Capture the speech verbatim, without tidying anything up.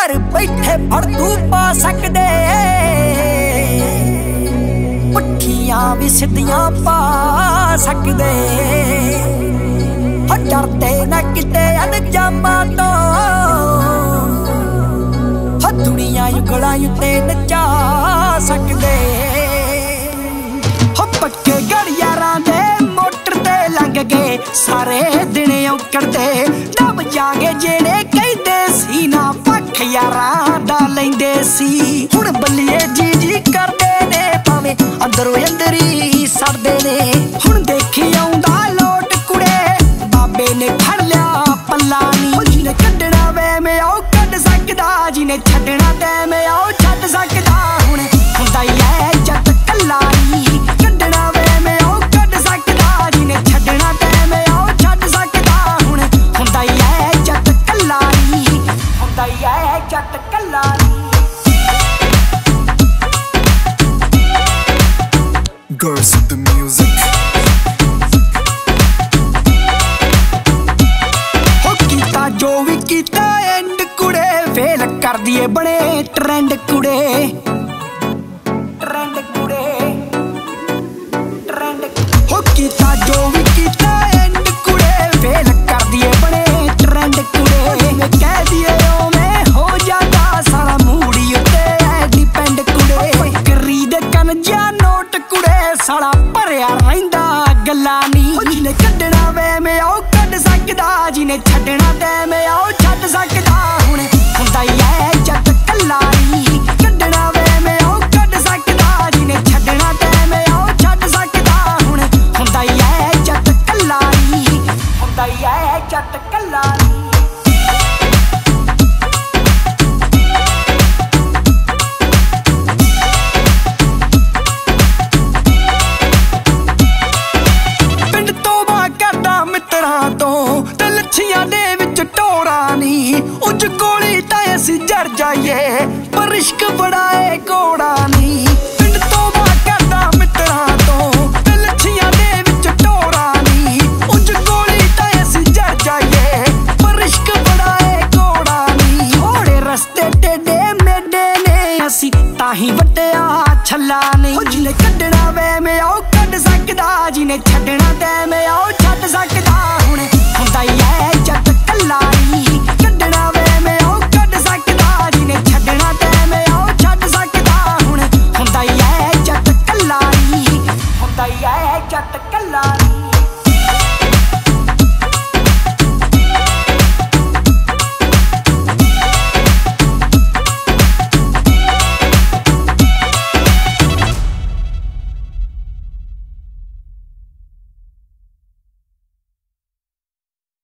घर बैठे फड़ तू पा सकदे पुठियां भी सिद्धियां पा सकदे डरते न किते अनजामा तो दुनिया युगड़ा युते नचा सकदे हो पक्के गड़ियारां दे मोटर ते लंघ गए सारे दिन औकड़दे दब जागे जेड़े कहंदे सी ना पख यारां दा लैंदे सी हुण बल्लिए जी जी करदे ने भावें अंदरों अंदर ही सड़दे ने हुण देखी आउंदा लोट कुड़े बाबे ने फड़ लिया पल्ला नी जिने कड्डना वे मैं आओ कड्ड सकदा जिने छड्डना ते मैं आओ छड्ड सकदा हुण हुंदा ही ऐ जट कल्ला नी कड्डना वे मैं आओ कड्ड सकदा जिने छड्डना ते मैं आओ छड्ड सकदा हुण हुंदा ही ऐ जट कल्ला नी हुंदा ही ऐ जट कल्ला नी Girls with the music हो कीता जो भी कीता एंड कुड़े फेल कर दिए बने ट्रेंड कुड़े ट्रेंड कुड़े ट्रेंड हो कीता जो भी कीता एंड कुड़े फेल कर दिए बने ट्रेंड कुड़े मैं कह दिए ओ मैं हो जाता सारा मूडी उत्ते है डिपेंड कुड़े करी दे कन जा नोट कुड़े साला भरिया रहिंदा गल्ला नी जिने कड्डना वे मैं आओ कड्ड सकदा जिने छड्डना ते मैं आओ छड्ड सकदा हुण हुंदा ही ऐ जट कल्ला नी कड्डना वे मैं आओ कड्ड सकदा जिने छड्डना ते मैं आओ छड्ड सकदा हुण हुंदा ही ऐ जट कल्ला नी हुंदा ही ऐ जट कल्ला नी उज कोली तां असीं जड़ जाइए पर इश्क बड़ा है घोड़ा।